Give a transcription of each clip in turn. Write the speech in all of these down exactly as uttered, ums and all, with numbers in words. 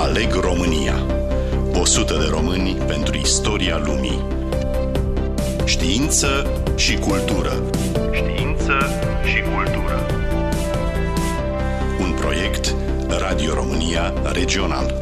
Aleg România. o sută de români pentru istoria lumii. Știință și cultură. Știință și cultură. Un proiect Radio România Regional.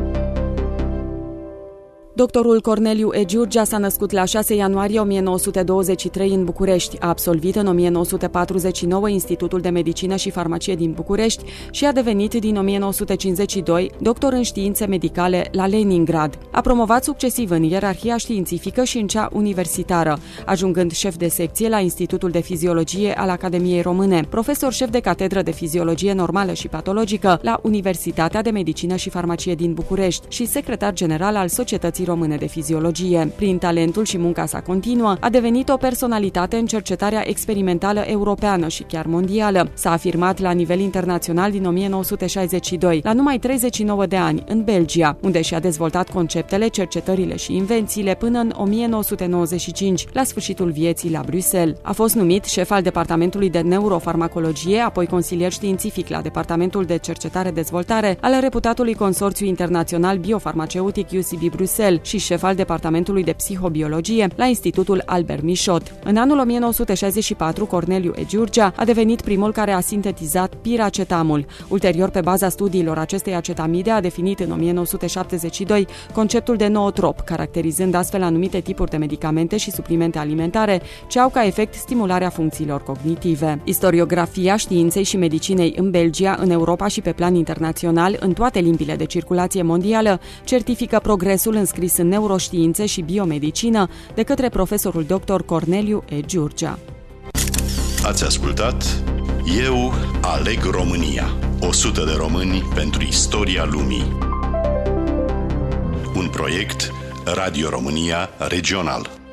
Doctorul Corneliu E. Giurgia s-a născut la șase ianuarie o mie nouă sute douăzeci și trei în București. A absolvit în o mie nouă sute patruzeci și nouă Institutul de Medicină și Farmacie din București și a devenit din o mie nouă sute cincizeci și doi doctor în științe medicale la Leningrad. A promovat succesiv în ierarhia științifică și în cea universitară, ajungând șef de secție la Institutul de Fiziologie al Academiei Române, profesor șef de catedră de fiziologie normală și patologică la Universitatea de Medicină și Farmacie din București și secretar general al Societății Române de Fiziologie. Prin talentul și munca sa continuă, a devenit o personalitate în cercetarea experimentală europeană și chiar mondială. S-a afirmat la nivel internațional din o mie nouă sute șaizeci și doi, la numai treizeci și nouă de ani, în Belgia, unde și-a dezvoltat conceptele, cercetările și invențiile până în o mie nouă sute nouăzeci și cinci, la sfârșitul vieții la Bruxelles. A fost numit șef al Departamentului de Neurofarmacologie, apoi consilier științific la Departamentul de Cercetare-Dezvoltare al reputatului Consorțiu Internațional Biofarmaceutic U C B Bruxelles și șef al Departamentului de Psihobiologie la Institutul Albert Michot. În anul o mie nouă sute șaizeci și patru, Corneliu E. Giurgia a devenit primul care a sintetizat piracetamul. Ulterior, pe baza studiilor acestei acetamide, a definit în o mie nouă sute șaptezeci și doi conceptul de nootrop, caracterizând astfel anumite tipuri de medicamente și suplimente alimentare ce au ca efect stimularea funcțiilor cognitive. Istoriografia științei și medicinei în Belgia, în Europa și pe plan internațional, în toate limbile de circulație mondială, certifică progresul înscris în neuroștiințe și biomedicină de către profesorul doctor Corneliu E. Giurgia. Ați ascultat Eu aleg România. o sută de români pentru istoria lumii. Un proiect Radio România Regional.